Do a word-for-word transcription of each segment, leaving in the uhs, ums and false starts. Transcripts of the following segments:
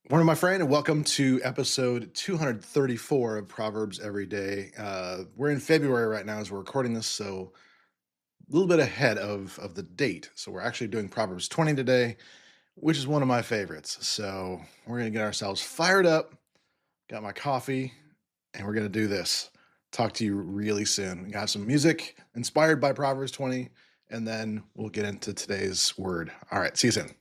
Morning, my friend, and welcome to episode two thirty-four of Proverbs Every Day. Uh, we're in February right now as we're recording this, so a little bit ahead of, of the date. So we're actually doing Proverbs twenty today, which is one of my favorites. So we're going to get ourselves fired up, got my coffee, and we're going to do this. Talk to you really soon. We got some music inspired by Proverbs twenty, and then we'll get into today's word. All right, see you soon.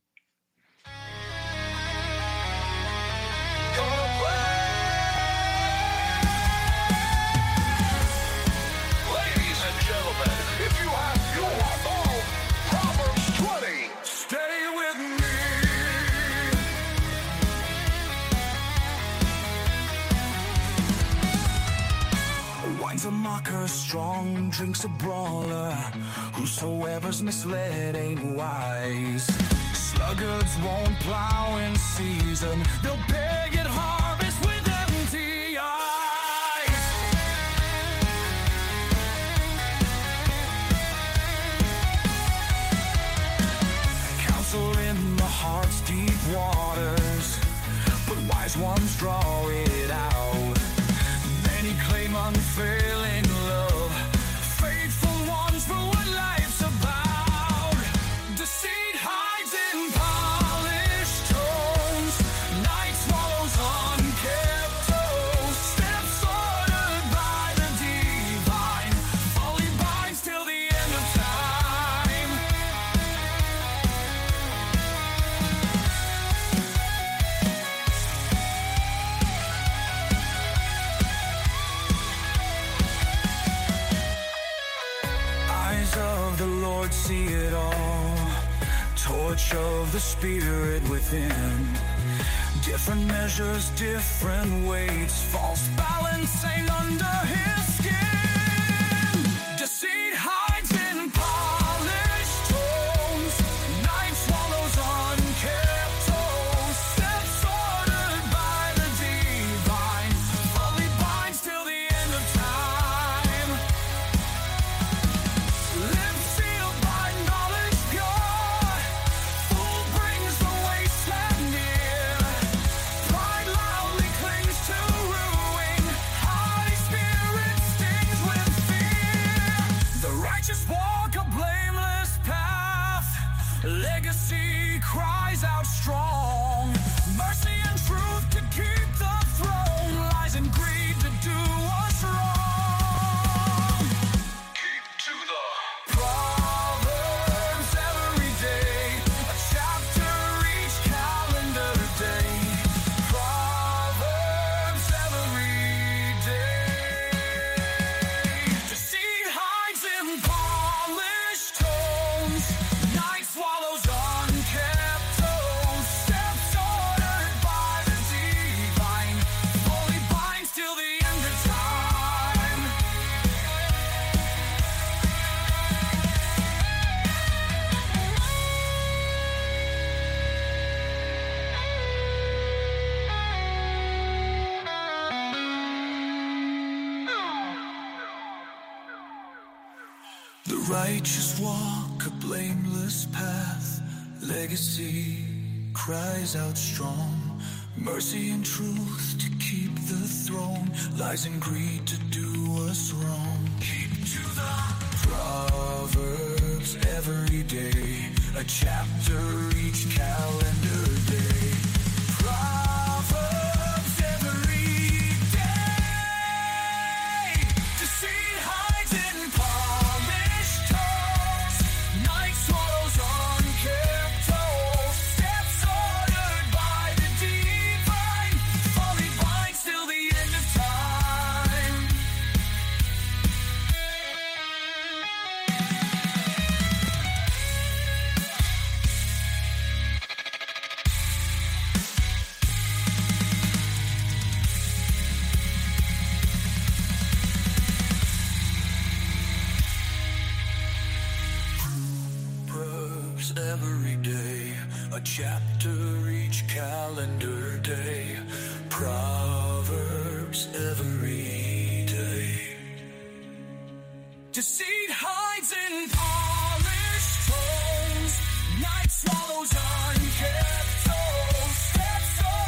Wine's a mocker, strong drinks a brawler. Whosoever's misled ain't wise. Sluggards won't plow in season, they'll beg at harvest with empty eyes. Counsel in the heart's deep waters, but wise ones draw it out. Many claim unfailing love, faithful ones for what life's about. Deceit hides in polished tones, night swallows unkept toes. Steps ordered by the divine, folly binds till the end of time. Eyes of the Lord see it all, torch of the Spirit within. Different measures, different weights, false balancing under his skin. Deceit hides in polished tones, night swallows unkept toes. Steps ordered by the divine, folly binds till the end of time. Lips sealed by knowledge pure, fool brings the wasteland near. Pride loudly clings to ruin, haughty spirit stings with fear. The righteous walk a blameless path, legacy cries out strong. Mercy and truth to keep the throne, lies and greed to do us wrong. Keep to the Proverbs every day, a chapter each calendar day. Proverbs every day. Deceit hides in polished tones, night swallows unkept toes. Steps ordered by the divine, folly binds till the end of time. The righteous walk a blameless path, legacy cries out strong. Mercy and truth to keep the throne, lies and greed to do us wrong. Keep to the Proverbs every day, a chapter each calendar day. Proverbs every day. Deceit hides in polished tones, night swallows unkept toes. Steps ordered by the divine, folly binds till the end of time. Proverbs every day, a chapter each calendar day. Proverbs every day. Deceit hides in polished tones, night swallows unkept toes. Steps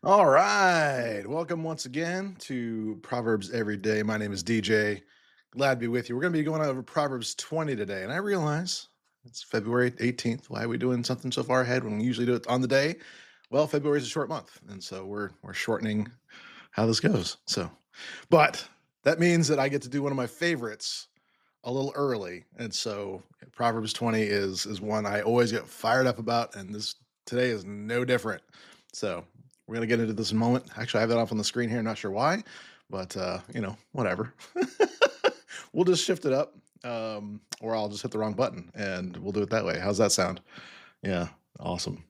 All right. Welcome once again to Proverbs Every Day. My name is D J. Glad to be with you. We're going to be going over Proverbs twenty today. And I realize it's February eighteenth. Why are we doing something so far ahead when we usually do it on the day? Well, February is a short month. And so we're we're shortening how this goes. So, but that means that I get to do one of my favorites a little early. And so Proverbs twenty is is one I always get fired up about. And this today is no different. So we're gonna get into this in a moment. Actually, I have that off on the screen here. Not sure why, but uh, you know, whatever. We'll just shift it up, um, or I'll just hit the wrong button, and we'll do it that way. How's that sound? Yeah, awesome.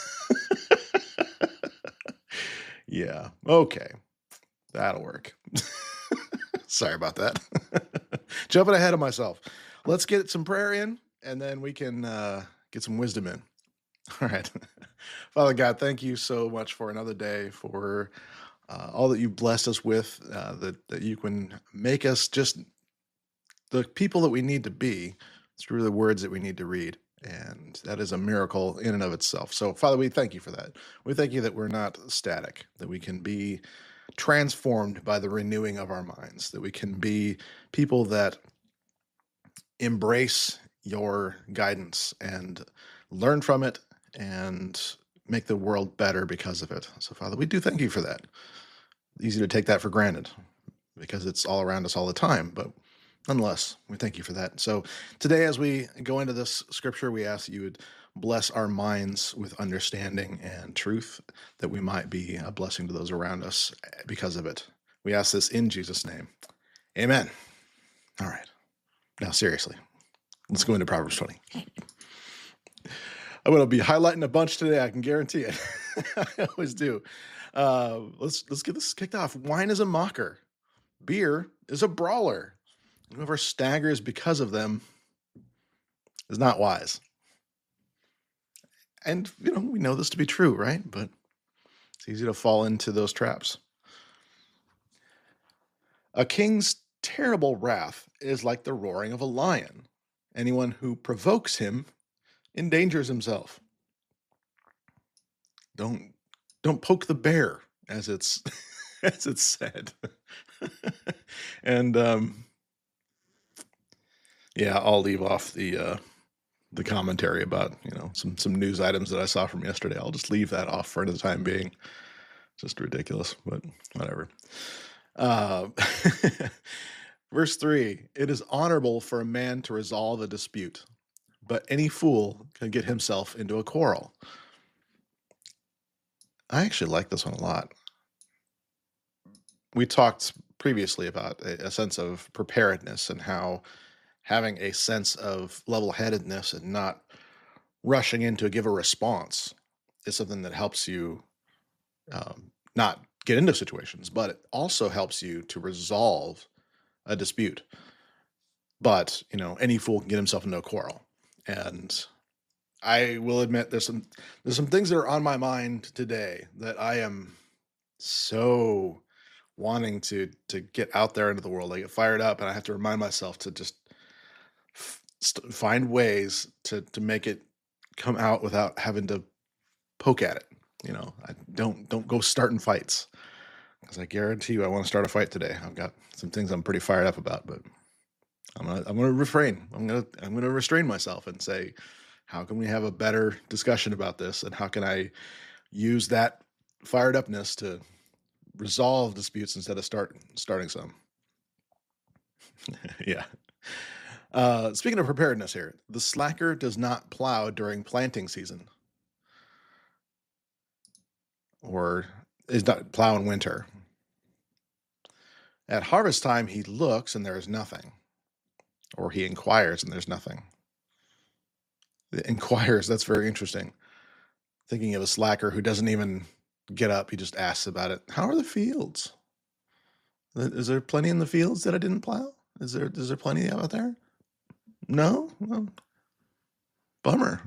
Yeah, okay, that'll work. Sorry about that. Jumping ahead of myself. Let's get some prayer in, and then we can uh, get some wisdom in. All right. Father God, thank you so much for another day, for uh, all that you've blessed us with, uh, that, that you can make us just the people that we need to be through the words that we need to read. And that is a miracle in and of itself. So, Father, we thank you for that. We thank you that we're not static, that we can be transformed by the renewing of our minds, that we can be people that embrace your guidance and learn from it and make the world better because of it. So, Father, we do thank you for that. Easy to take that for granted because it's all around us all the time, but nonetheless, we thank you for that. So, today, as we go into this scripture, we ask that you would bless our minds with understanding and truth, that we might be a blessing to those around us because of it. We ask this in Jesus' name. Amen. All right. Now, seriously, let's go into Proverbs twenty. I'm going to be highlighting a bunch today. I can guarantee it. I always do. Uh, let's let's get this kicked off. Wine is a mocker. Beer is a brawler. Whoever staggers because of them is not wise. And, you know, we know this to be true, right? But it's easy to fall into those traps. A king's terrible wrath is like the roaring of a lion. Anyone who provokes him endangers himself. Don't don't poke the bear, as it's as it's said. And um, yeah, I'll leave off the uh, the commentary about you know some some news items that I saw from yesterday. I'll just leave that off for the time being. Just ridiculous, but whatever. Uh, verse three: It is honorable for a man to resolve a dispute, but any fool can get himself into a quarrel. I actually like this one a lot. We talked previously about a, a sense of preparedness and how having a sense of level-headedness and not rushing in to give a response is something that helps you um, not get into situations, but it also helps you to resolve a dispute. But, you know, any fool can get himself into a quarrel. And I will admit there's some there's some things that are on my mind today that I am so wanting to to get out there into the world. I get fired up and I have to remind myself to just f- st- find ways to to make it come out without having to poke at it. You know, I don't don't go starting fights because I guarantee you I want to start a fight today. I've got some things I'm pretty fired up about, but I'm gonna I'm gonna refrain. I'm gonna I'm gonna restrain myself and say, how can we have a better discussion about this, and how can I use that fired upness to resolve disputes instead of start starting some? Yeah. Uh, speaking of preparedness here, the slacker does not plow during planting season, or is not plow in winter. At harvest time, he looks and there is nothing, or he inquires and there's nothing. The inquires, that's very interesting. Thinking of a slacker who doesn't even get up, he just asks about it. How are the fields? Is there plenty in the fields that I didn't plow? Is there is there plenty out there? No? Well, bummer.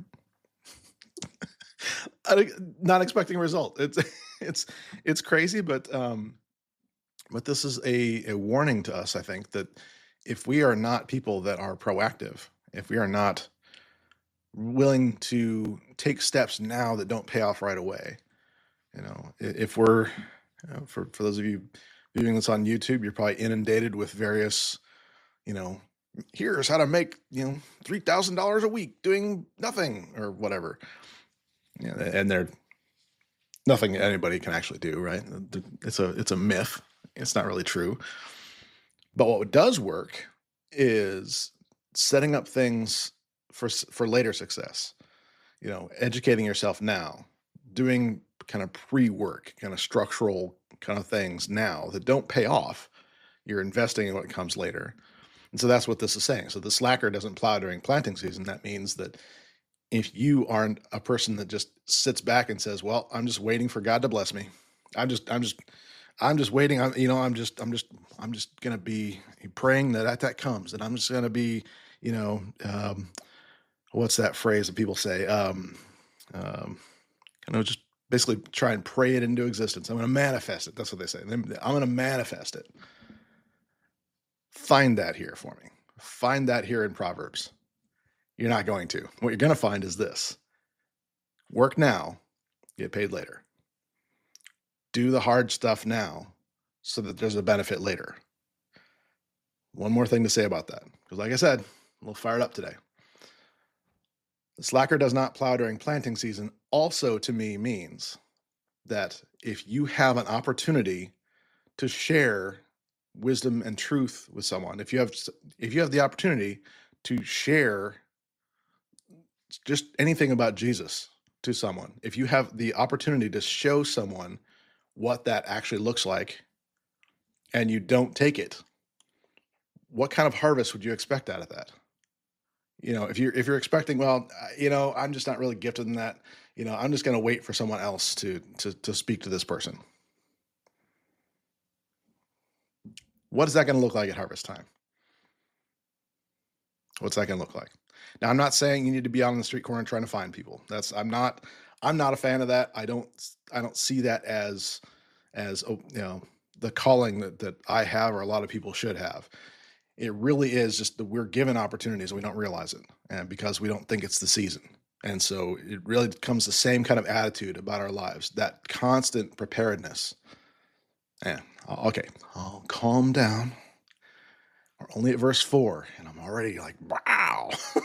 I, not expecting a result. It's it's it's crazy, but um, but this is a, a warning to us, I think, that if we are not people that are proactive, if we are not willing to take steps now that don't pay off right away, You know, i- if we're you know, for for those of you viewing this on YouTube, you're probably inundated with various, you know, here's how to make you know three thousand dollars a week doing nothing or whatever. Yeah, and they're nothing anybody can actually do, right? It's a it's a myth. It's not really true. But what does work is setting up things for s- for later success. You know, educating yourself now, doing kind of pre-work, kind of structural kind of things now that don't pay off. You're investing in what comes later. And so that's what this is saying. So the slacker doesn't plow during planting season. That means that if you aren't a person that just sits back and says, "Well, I'm just waiting for God to bless me. I'm just, I'm just, I'm just waiting. I'm, you know, I'm just, I'm just, I'm just gonna be praying that that, that comes, and I'm just gonna be, you know, um, what's that phrase that people say? Um, um, kind of just basically try and pray it into existence. I'm gonna manifest it. That's what they say. I'm gonna manifest it. Find that here for me. Find that here in Proverbs. You're not going to. What you're gonna find is this: work now, get paid later. Do the hard stuff now so that there's a benefit later. One more thing to say about that, because like I said, I'm a little fired up today. The slacker does not plow during planting season also to me means that if you have an opportunity to share wisdom and truth with someone, if you have if you have the opportunity to share just anything about Jesus to someone, if you have the opportunity to show someone what that actually looks like and you don't take it, what kind of harvest would you expect out of that? You know, if you're if you're expecting, well, uh, you know, I'm just not really gifted in that. You know, I'm just going to wait for someone else to to to speak to this person. What is that going to look like at harvest time? What's that going to look like? Now, I'm not saying you need to be out on the street corner trying to find people. That's I'm not I'm not a fan of that. I don't I don't see that as as oh, you know the calling that that I have or a lot of people should have. It really is just that we're given opportunities and we don't realize it, and because we don't think it's the season. And so it really becomes the same kind of attitude about our lives, that constant preparedness. And okay, I'll calm down. We're only at verse four, and I'm already like, wow.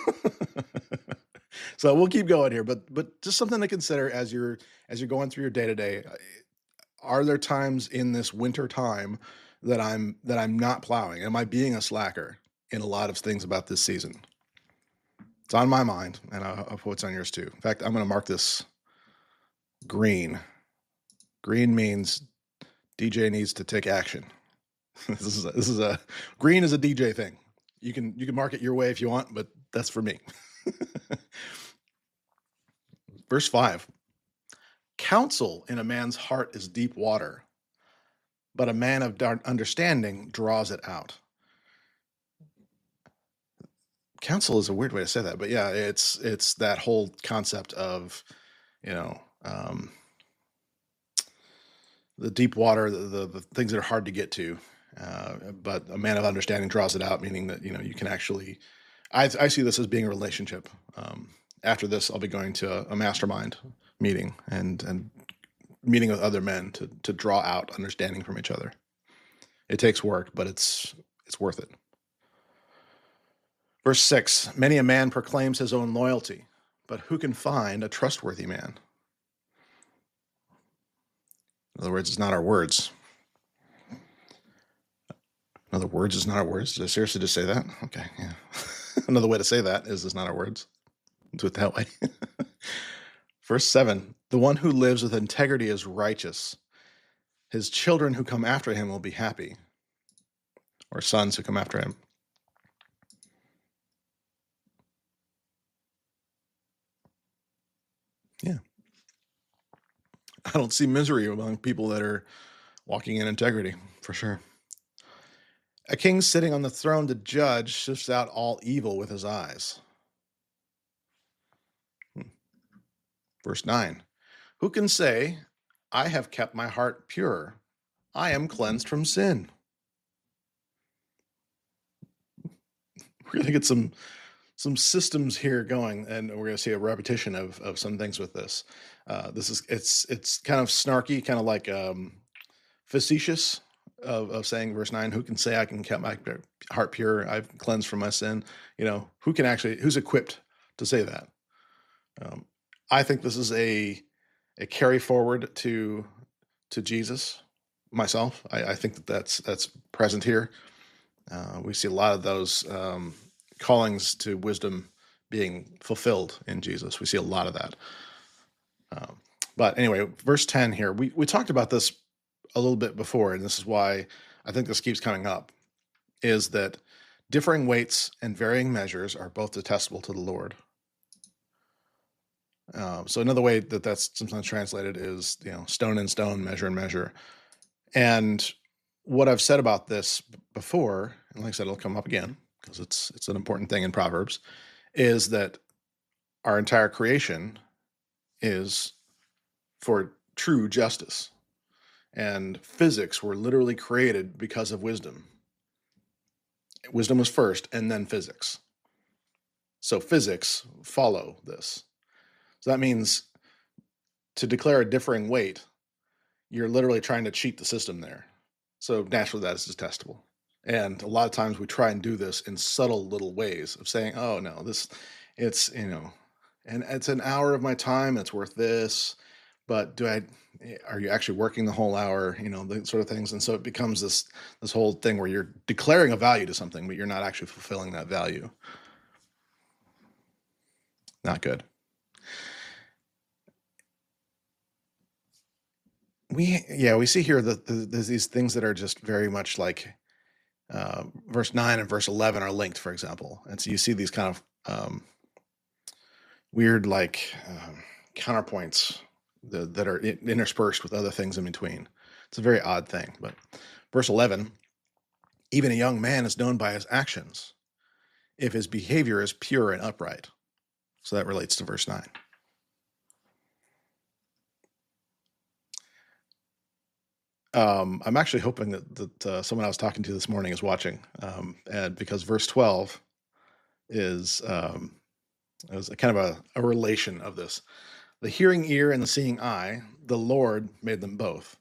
So we'll keep going here, but but just something to consider as you're as you're going through your day to day. Are there times in this winter time that I'm that I'm not plowing? Am I being a slacker in a lot of things about this season? It's on my mind, and I hope it's on yours too. In fact, I'm going to mark this green. Green means D J needs to take action. this is a, this is a green is a D J thing. You can you can mark it your way if you want, but that's for me. Verse five. Counsel in a man's heart is deep water, but a man of understanding draws it out. Counsel is a weird way to say that, but yeah, it's it's that whole concept of, you know, um, the deep water, the, the, the things that are hard to get to. Uh, but a man of understanding draws it out, meaning that, you know, you can actually, I, I see this as being a relationship. Um, after this, I'll be going to a, a mastermind meeting and, and meeting with other men to, to draw out understanding from each other. It takes work, but it's, it's worth it. Verse six, many a man proclaims his own loyalty, but who can find a trustworthy man? In other words, it's not our words. In other words, it's not our words. Did I seriously just say that? Okay, yeah. Another way to say that is it's not our words. Do it that way. Verse seven, the one who lives with integrity is righteous. His children who come after him will be happy, or sons who come after him. Yeah. I don't see misery among people that are walking in integrity, for sure. A king sitting on the throne to judge sifts out all evil with his eyes. Hmm. Verse nine, who can say, I have kept my heart pure, I am cleansed from sin? We're going to get some some systems here going, and we're going to see a repetition of of some things with this. Uh, this is it's it's kind of snarky, kind of like um, facetious of, of saying verse nine, who can say I can keep my heart pure, I've cleansed from my sin. You know, who can actually, who's equipped to say that? um, I think this is a a carry forward to to Jesus. Myself, i, I think that that's that's present here. Uh, we see a lot of those um, callings to wisdom being fulfilled in Jesus. We see a lot of that. Um, but anyway, verse ten here, we, we talked about this a little bit before, and this is why I think this keeps coming up, is that differing weights and varying measures are both detestable to the Lord. Uh, so another way that that's sometimes translated is, you know, stone and stone, measure and measure. And what I've said about this before, and like I said, it'll come up again because it's it's an important thing in Proverbs, is that our entire creation is for true justice. And physics were literally created because of wisdom. Wisdom was first and then physics. So physics follow this. So that means to declare a differing weight, you're literally trying to cheat the system there. So naturally that is detestable. And a lot of times we try and do this in subtle little ways of saying, oh no, this, it's, you know, and it's an hour of my time, it's worth this, but do I, are you actually working the whole hour, you know, the sort of things. And so it becomes this, this whole thing where you're declaring a value to something, but you're not actually fulfilling that value. Not good. We, yeah, we see here that the, there's these things that are just very much like uh, verse nine and verse eleven are linked, for example. And so you see these kind of um, weird, like um, counterpoints that, that are interspersed with other things in between. It's a very odd thing. But verse eleven, even a young man is known by his actions, if his behavior is pure and upright. So that relates to verse nine. Um, I'm actually hoping that, that uh, someone I was talking to this morning is watching, um, and because verse twelve is um, is a kind of a, a relation of this. The hearing ear and the seeing eye, the Lord made them both.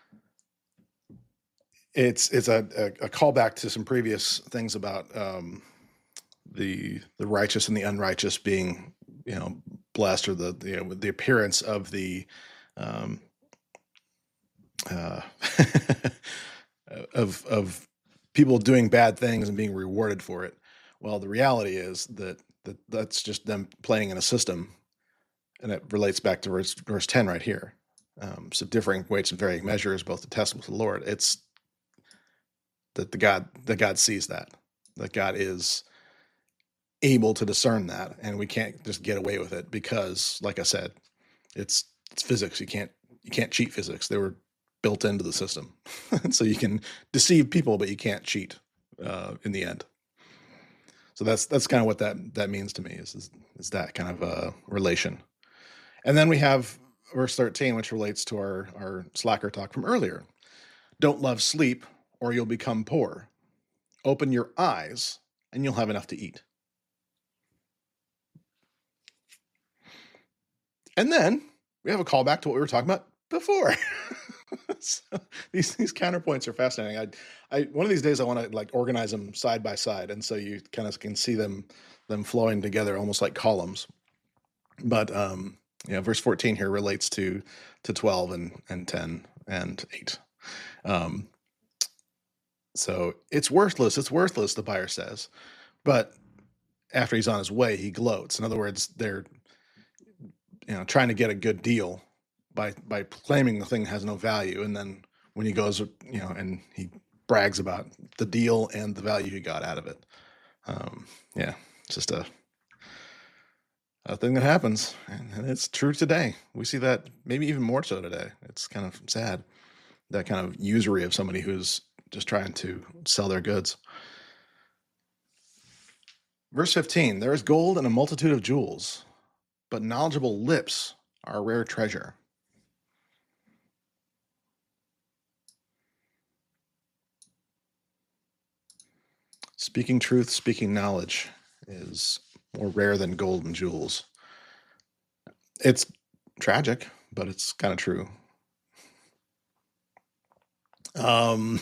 It's it's a, a, a callback to some previous things about um, the the righteous and the unrighteous being, you know, blessed, or the you know, the appearance of the um, uh, of of people doing bad things and being rewarded for it. Well, the reality is that that that's just them playing in a system, and it relates back to verse verse ten right here. Um, so differing weights and varying measures, both detestable to the Lord. It's that the God that God sees that that God is able to discern that, and we can't just get away with it because, like I said, it's it's physics. You can't you can't cheat physics. They were built into the system, so you can deceive people, but you can't cheat uh, in the end. So that's that's kind of what that that means to me is is, is that kind of a relation. And then we have verse thirteen, which relates to our our slacker talk from earlier. Don't love sleep, or you'll become poor. Open your eyes, and you'll have enough to eat. And then we have a callback to what we were talking about before. So these these counterpoints are fascinating. I, I one of these days I want to like organize them side by side, and so you kind of can see them them flowing together almost like columns. But um, yeah, verse fourteen here relates to to twelve and and ten and eight. Um, so it's worthless. It's worthless. The buyer says, but after he's on his way, he gloats. In other words, they're you know trying to get a good deal by by claiming the thing has no value, and then when he goes, you know, and he brags about the deal and the value he got out of it. Um, yeah, it's just a a thing that happens, and, and it's true today. We see that maybe even more so today. It's kind of sad, that kind of usury of somebody who's just trying to sell their goods. Verse fifteen, there is gold and a multitude of jewels, but knowledgeable lips are a rare treasure. Speaking truth, speaking knowledge is more rare than gold and jewels. It's tragic, but it's kind of true. Um,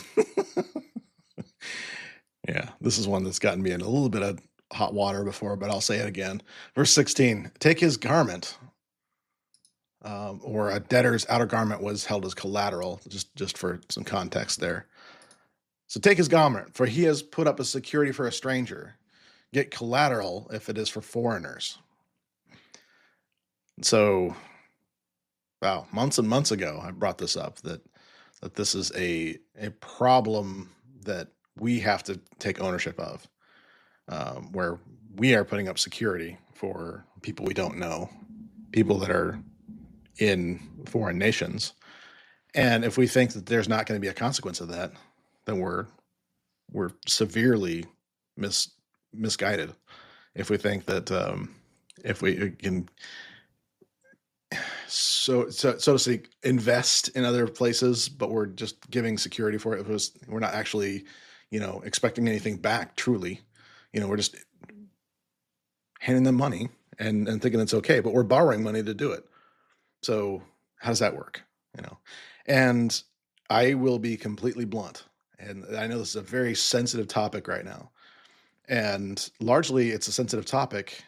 yeah, this is one that's gotten me in a little bit of hot water before, but I'll say it again. Verse sixteen, take his garment, um, or a debtor's outer garment was held as collateral, just, just for some context there. So take his garment, for he has put up a security for a stranger. Get collateral if it is for foreigners. So, wow, months and months ago, I brought this up, that that this is a a problem that we have to take ownership of, um, where we are putting up security for people we don't know, people that are in foreign nations. And if we think that there's not going to be a consequence of that, then we're we're severely mis misguided. If we think that um, if we can, so so so to speak, invest in other places, but we're just giving security for it, it was, we're not actually, you know, expecting anything back. Truly, you know, we're just handing them money and and thinking it's okay, but we're borrowing money to do it. So how does that work? You know, and I will be completely blunt, and I know this is a very sensitive topic right now, and largely it's a sensitive topic,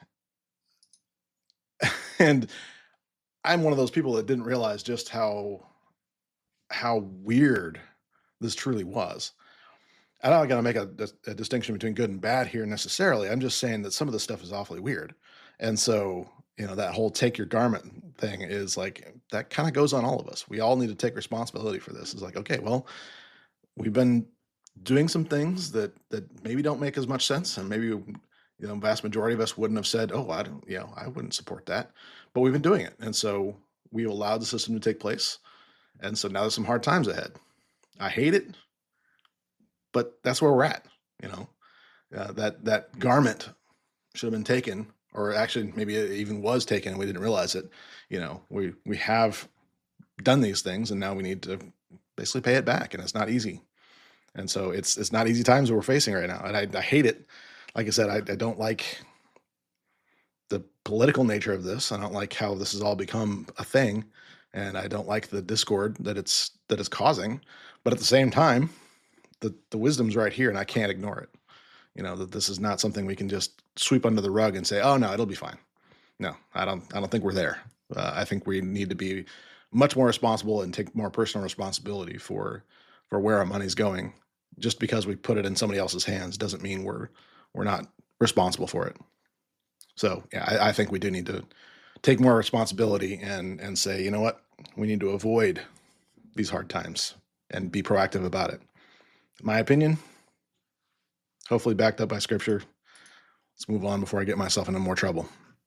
and I'm one of those people that didn't realize just how how weird this truly was. I don't got to make a, dis- a distinction between good and bad here necessarily. I'm just saying that some of the stuff is awfully weird, and so you know that whole take your garment thing is like that kind of goes on all of us. We all need to take responsibility for this. It's like, okay, well, we've been doing some things that that maybe don't make as much sense, and maybe you know vast majority of us wouldn't have said, oh, I don't, you know, I wouldn't support that, but we've been doing it, and so we allowed the system to take place, and so now there's some hard times ahead. I hate it, but that's where we're at. You know, uh, that that garment should have been taken, or actually maybe it even was taken and we didn't realize it. You know, we we have done these things, and now we need to basically pay it back, and it's not easy. And so it's it's not easy times that we're facing right now, and I, I hate it. Like I said, I, I don't like the political nature of this. I don't like how this has all become a thing, and I don't like the discord that it's that it's causing. But at the same time, the the wisdom's right here, and I can't ignore it. You know that this is not something we can just sweep under the rug and say, "Oh no, it'll be fine." No, I don't. I don't think we're there. Uh, I think we need to be much more responsible and take more personal responsibility for for where our money's going. Just because we put it in somebody else's hands doesn't mean we're we're not responsible for it. So yeah, I, I think we do need to take more responsibility and and say, you know what, we need to avoid these hard times and be proactive about it. My opinion, hopefully backed up by scripture. Let's move on before I get myself into more trouble.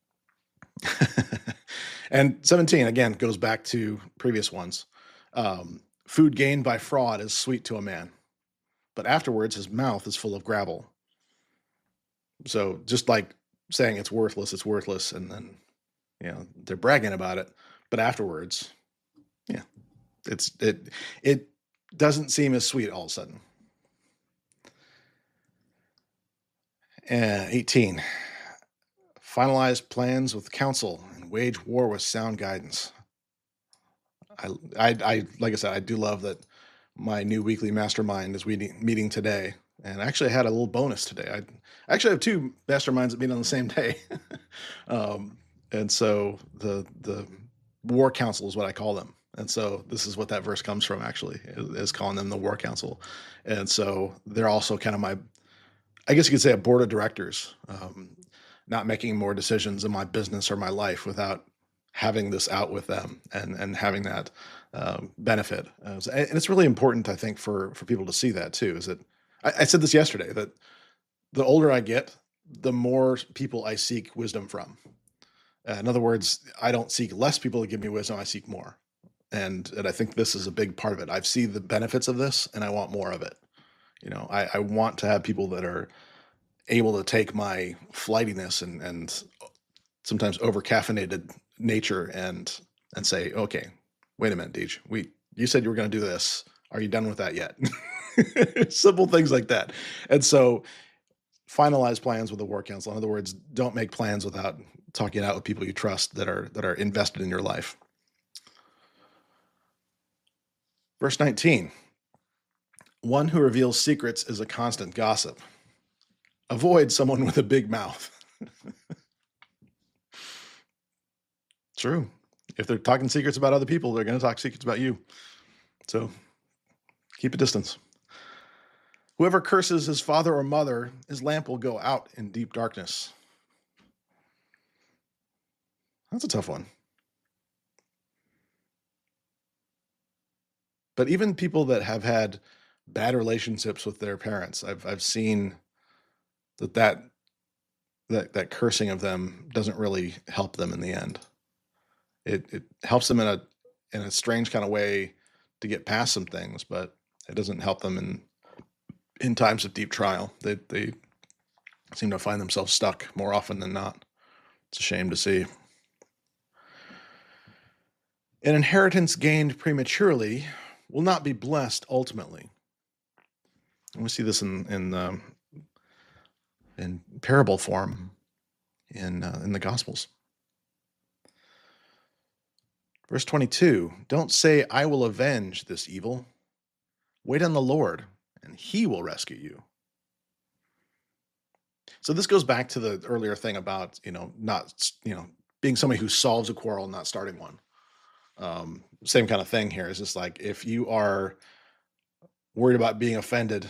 And seventeen, again, goes back to previous ones. Um, food gained by fraud is sweet to a man, but afterwards his mouth is full of gravel. So just like saying it's worthless, it's worthless, and then you know they're bragging about it, but afterwards, yeah, it's it it doesn't seem as sweet all of a sudden. Uh, eighteen, finalize plans with counsel and wage war with sound guidance. I, I, I, like I said, I do love that my new weekly mastermind is meeting, meeting today. And actually, I had a little bonus today. I actually have two masterminds that meet on the same day. um, and so the the war council is what I call them. And so this is what that verse comes from, actually, is, is calling them the war council. And so they're also kind of my, I guess you could say, a board of directors, um, not making more decisions in my business or my life without having this out with them and and having that um, benefit. Uh, so- and it's really important, I think, for for people to see that too. Is that I, I said this yesterday, that the older I get, the more people I seek wisdom from. Uh, in other words, I don't seek less people to give me wisdom; I seek more. And and I think this is a big part of it. I've seen the benefits of this, and I want more of it. You know, I, I want to have people that are able to take my flightiness and and sometimes over caffeinated nature and and say, okay, wait a minute, Deej, we you said you were going to do this. Are you done with that yet? Simple things like that. And so finalize plans with the war council. In other words, don't make plans without talking it out with people you trust that are that are invested in your life. Verse nineteen. One who reveals secrets is a constant gossip. Avoid someone with a big mouth. True. If they're talking secrets about other people, they're going to talk secrets about you. So keep a distance. Whoever curses his father or mother, his lamp will go out in deep darkness. That's a tough one. But even people that have had bad relationships with their parents, I've I've seen that that that, that cursing of them doesn't really help them in the end. It it helps them in a in a strange kind of way to get past some things, but it doesn't help them in in times of deep trial. They they seem to find themselves stuck more often than not. It's a shame to see. An inheritance gained prematurely will not be blessed ultimately. And we see this in in um, in parable form in uh, in the Gospels. Verse twenty-two, don't say, I will avenge this evil. Wait on the Lord, and he will rescue you. So this goes back to the earlier thing about, you know, not, you know, being somebody who solves a quarrel, not starting one. Um, same kind of thing here. It's just like, if you are worried about being offended,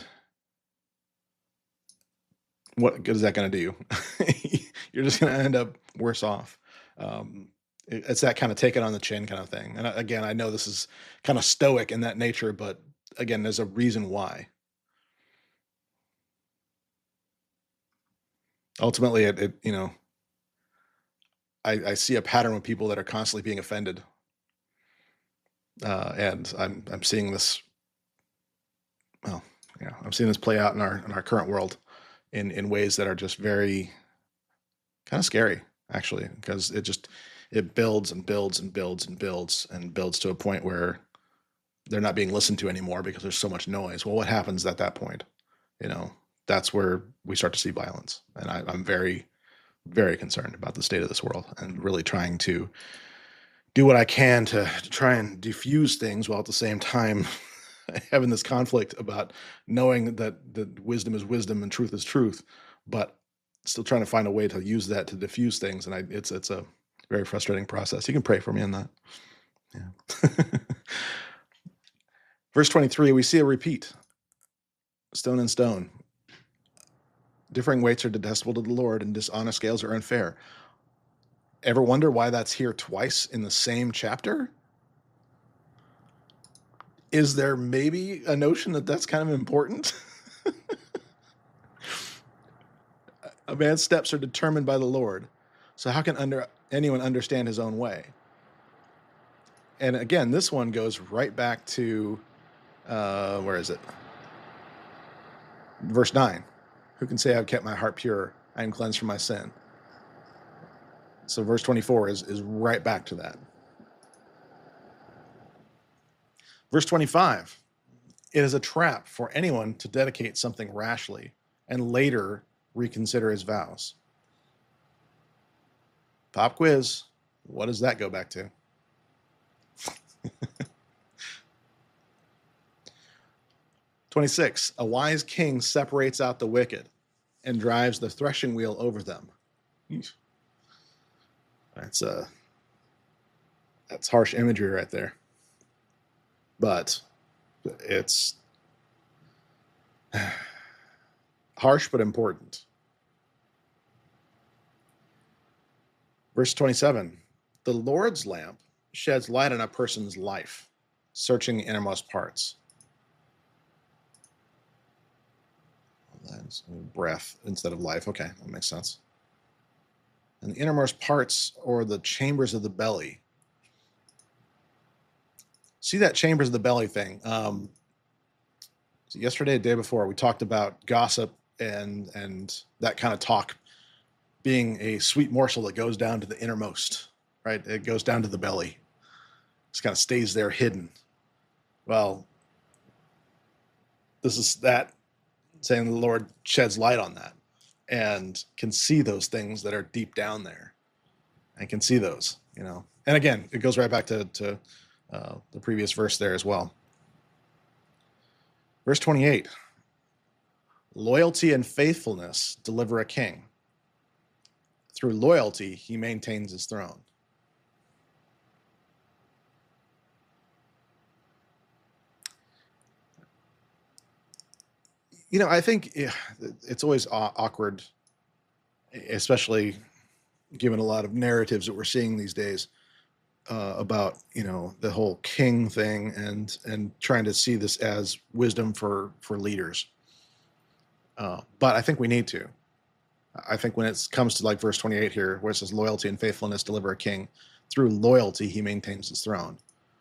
what good is that going to do you? You're just going to end up worse off. Um, it- it's that kind of take it on the chin kind of thing. And I- again, I know this is kind of stoic in that nature, but again, there's a reason why. Ultimately, it, it you know, I, I see a pattern with people that are constantly being offended, uh, and I'm I'm seeing this. Well, yeah, I'm seeing this play out in our in our current world, in in ways that are just very kind of scary, actually, because it just it builds and builds and builds and builds and builds to a point where they're not being listened to anymore because there's so much noise. Well, what happens at that point? You know, that's where we start to see violence, and I, I'm very very concerned about the state of this world and really trying to do what I can to, to try and diffuse things while at the same time having this conflict about knowing that that wisdom is wisdom and truth is truth, but still trying to find a way to use that to diffuse things. And I, it's it's a very frustrating process. You can pray for me on that. Yeah. Verse twenty-three, we see a repeat. Stone and stone. Differing weights are detestable to the Lord, and dishonest scales are unfair. Ever wonder why that's here twice in the same chapter? Is there maybe a notion that that's kind of important? A man's steps are determined by the Lord. So how can under anyone understand his own way? And again, this one goes right back to, uh, where is it? Verse nine. Who can say I've kept my heart pure? I am cleansed from my sin. So verse twenty-four is, is right back to that. Verse twenty-five, it is a trap for anyone to dedicate something rashly and later reconsider his vows. Pop quiz, what does that go back to? twenty-six, a wise king separates out the wicked and drives the threshing wheel over them. Eesh. That's uh that's harsh imagery right there. But it's harsh but important. Verse twenty-seven, the Lord's lamp sheds light on a person's life, searching the innermost parts. That's breath instead of life. Okay, that makes sense. And the innermost parts, or the chambers of the belly. See that chambers of the belly thing. Um, so yesterday, the day before, we talked about gossip and and that kind of talk being a sweet morsel that goes down to the innermost, right? It goes down to the belly. Just kind of stays there hidden. Well, this is that saying the Lord sheds light on that. and can see those things that are deep down there and can see those, you know. And again, it goes right back to, to uh, the previous verse there as well. Verse twenty-eight, loyalty and faithfulness deliver a king. Through loyalty, he maintains his throne. You know, I think it's always awkward, especially given a lot of narratives that we're seeing these days uh, about, you know, the whole king thing and and trying to see this as wisdom for for leaders. Uh, but I think we need to. I think when it comes to like verse twenty-eight here, where it says loyalty and faithfulness deliver a king, through loyalty he maintains his throne.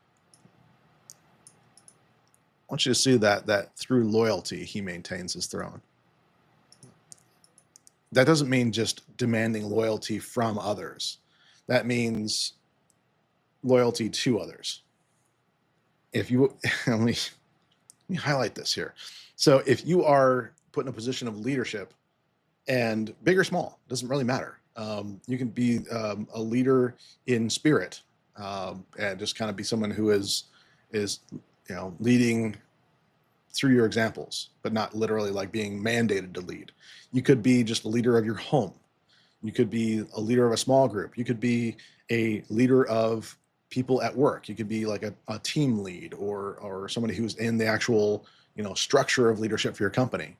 I want you to see that that through loyalty he maintains his throne. That doesn't mean just demanding loyalty from others. That means loyalty to others. If you let me, let me highlight this here. So if you are put in a position of leadership, and big or small, doesn't really matter. Um, you can be um, a leader in spirit, um, and just kind of be someone who is is you know leading through your examples, but not literally like being mandated to lead. You could be just a leader of your home. You could be a leader of a small group. You could be a leader of people at work. You could be like a, a team lead, or or somebody who's in the actual you know structure of leadership for your company.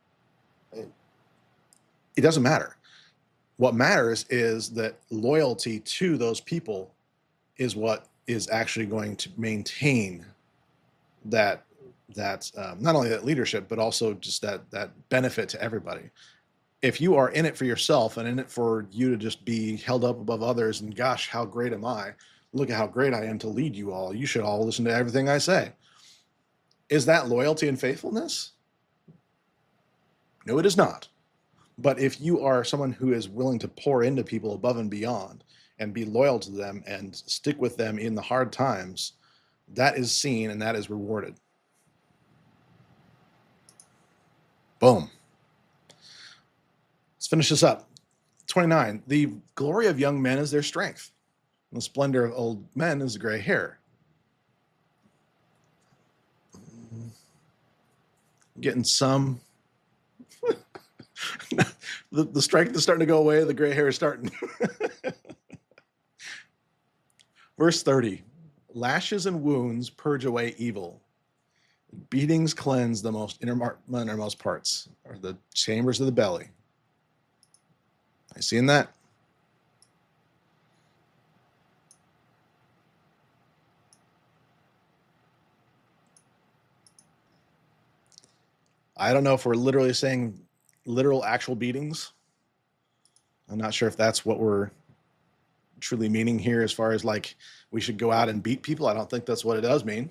It doesn't matter. What matters is that loyalty to those people is what is actually going to maintain that that um, not only that leadership, but also just that that benefit to everybody. If you are in it for yourself and in it for you to just be held up above others and gosh, how great am I? Look at how great I am to lead you all. You should all listen to everything I say. Is that loyalty and faithfulness? No, it is not. But if you are someone who is willing to pour into people above and beyond and be loyal to them and stick with them in the hard times, that is seen and that is rewarded. Boom. Let's finish this up. twenty-nine. The glory of young men is their strength. The splendor of old men is gray hair. Getting some. the, the strength is starting to go away. The gray hair is starting. Verse thirty. Lashes and wounds purge away evil. Beatings cleanse the most innermost parts, or the chambers of the belly. I seen that? I don't know if we're literally saying literal actual beatings. I'm not sure if that's what we're truly meaning here as far as like we should go out and beat people. I don't think that's what it does mean.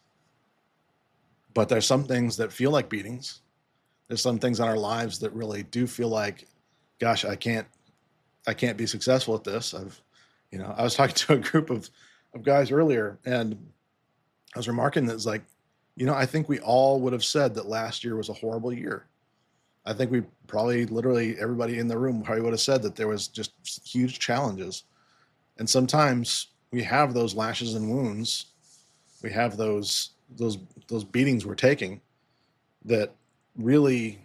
But there's some things that feel like beatings. There's some things in our lives that really do feel like, gosh, I can't, I can't be successful at this. I've, you know, I was talking to a group of, of guys earlier, and I was remarking that it's like, you know, I think we all would have said that last year was a horrible year. I think we probably, literally everybody in the room probably would have said that there was just huge challenges. And sometimes we have those lashes and wounds. We have those, those, those beatings we're taking that really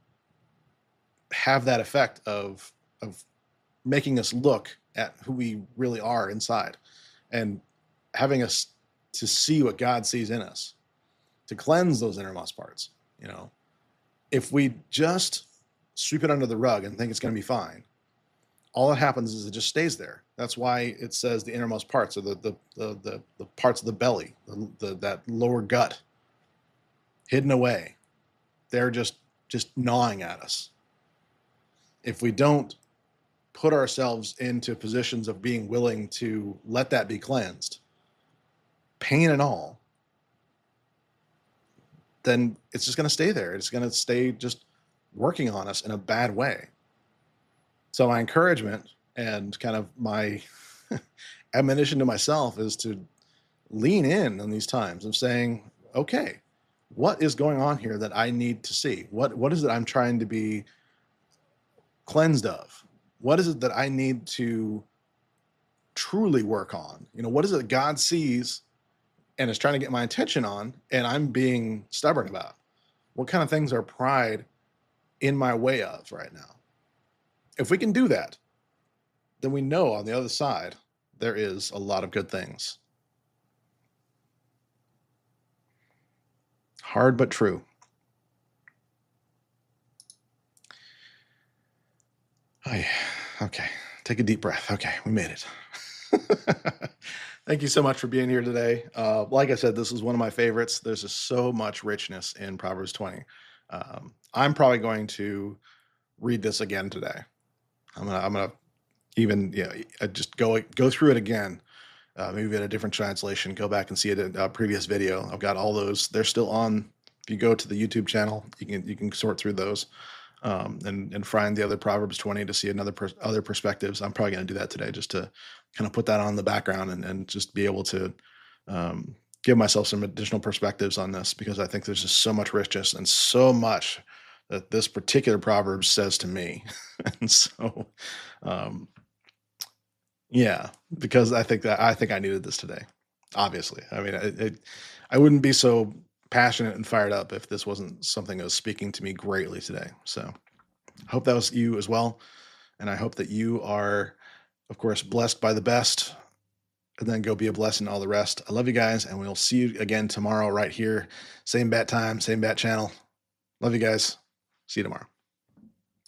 have that effect of, of making us look at who we really are inside and having us to see what God sees in us, to cleanse those innermost parts. You know, if we just sweep it under the rug and think it's going to be fine, all that happens is it just stays there. That's why it says the innermost parts, or the the the the, the parts of the belly, the, the that lower gut, hidden away. They're just just gnawing at us. If we don't put ourselves into positions of being willing to let that be cleansed, pain and all, then it's just going to stay there. It's going to stay just working on us in a bad way. So my encouragement and kind of my admonition to myself is to lean in in these times of saying, okay, what is going on here that I need to see? What, what is it I'm trying to be cleansed of? What is it that I need to truly work on? You know, what is it that God sees and is trying to get my attention on, and I'm being stubborn about? What kind of things are pride in my way of right now? If we can do that, then we know on the other side there is a lot of good things. Hard but true. Oh, yeah. Okay. Take a deep breath. Okay, we made it. Thank you so much for being here today. Uh, like I said, this is one of my favorites. There's just so much richness in Proverbs twenty. Um, I'm probably going to read this again today. I'm gonna, I'm gonna even, yeah, uh, just go go through it again. Uh, maybe in a different translation. Go back and see it in a previous video. I've got all those. They're still on. If you go to the YouTube channel, you can you can sort through those. Um, and and find the other Proverbs twenty to see another pers- other perspectives. I'm probably going to do that today, just to kind of put that on the background and, and just be able to um, give myself some additional perspectives on this, because I think there's just so much richness and so much that this particular proverb says to me. And so, um, yeah, because I think that I think I needed this today. Obviously, I mean, it, it, I wouldn't be so passionate and fired up if this wasn't something that was speaking to me greatly today. So I hope that was you as well. And I hope that you are, of course, blessed by the best, and then go be a blessing to all the rest. I love you guys, and we'll see you again tomorrow right here. Same bat time, same bat channel. Love you guys. See you tomorrow.